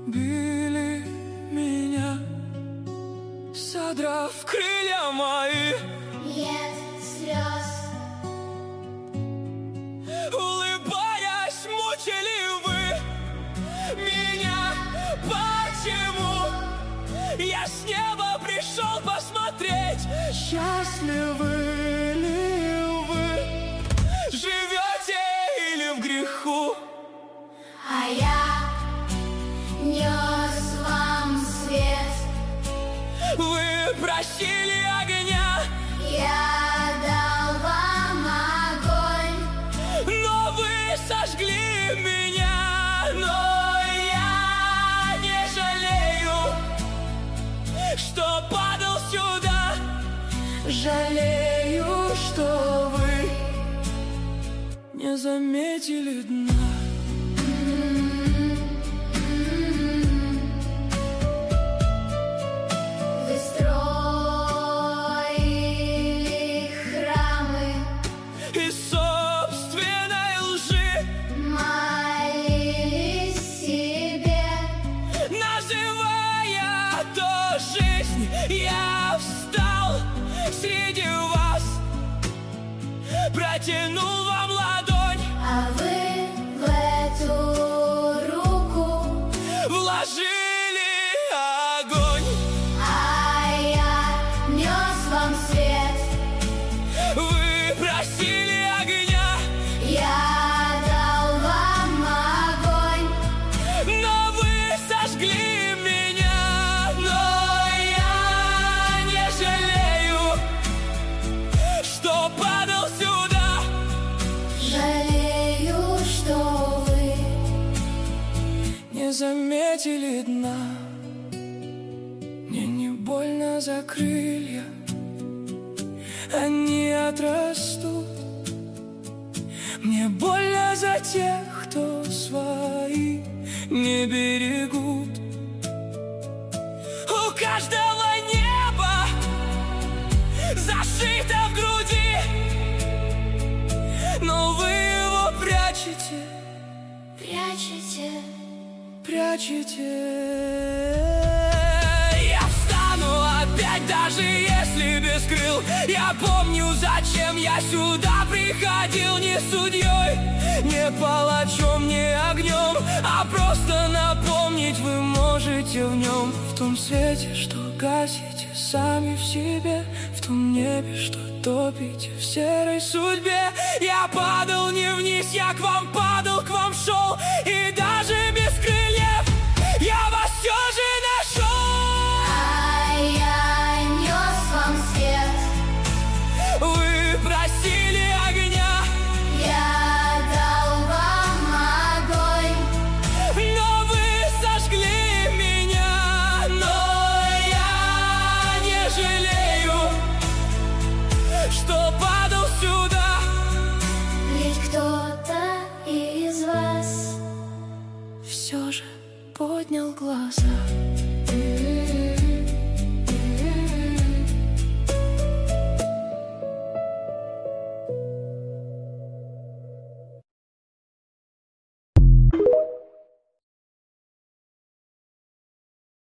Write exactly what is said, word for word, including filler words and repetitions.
били меня, содрав крылья мои. Нет слез. Улыбаясь, мучили вы меня. Почему я с неба пришел посмотреть? Счастливы ли вы? Живете или в греху? А я нес вам свет. Вы просили огня, Я дал вам огонь. но вы сожгли меня. Но я не жалею, что падал сюда. Жалею, что вы не заметили дна. Вы строили храмы, Из собственной лжи молились себе. называя то жизнь, я встал среди вас, протянул вам ладонь, А вы в эту руку, вложили огонь. а я нес вам свет. Вы просили огня, Я дал вам огонь. но вы сожгли меня. Но я не жалею, что падал сюда. Жалею, что вы Не заметили дна. Мне не больно за крылья, они отрастут. Мне больно за тех, кто свои не берегут. У каждого небо зашито в груди, но вы его прячете, прячете. прячете. Я встану опять, даже если без крыл. Я помню, зачем я сюда приходил. Не судьей, не палачом, не огнем, а просто напомнить вы можете в нем. В том свете, что гасите сами в себе, в том небе, что топите в серой судьбе. Я падал не вниз, я к вам падал.